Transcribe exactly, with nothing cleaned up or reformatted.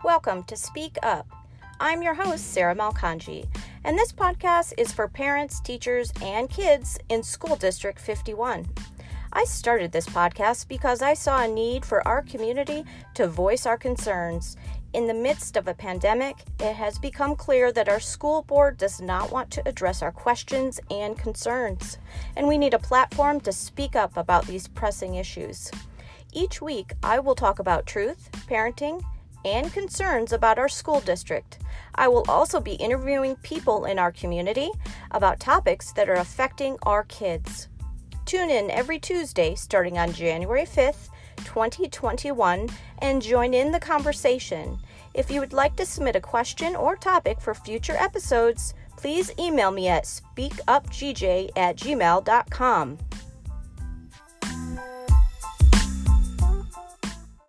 Welcome to Speak Up. I'm your host, Sarah Malkanji, and this podcast is for parents, teachers, and kids in School District fifty-one. I started this podcast because I saw a need for our community to voice our concerns. In the midst of a pandemic, it has become clear that our school board does not want to address our questions and concerns, and we need a platform to speak up about these pressing issues. Each week, I will talk about truth, parenting, and concerns about our school district. I will also be interviewing people in our community about topics that are affecting our kids. Tune in every Tuesday starting on January fifth, twenty twenty-one, and join in the conversation. If you would like to submit a question or topic for future episodes, please email me at speakupgj at gmail dot com.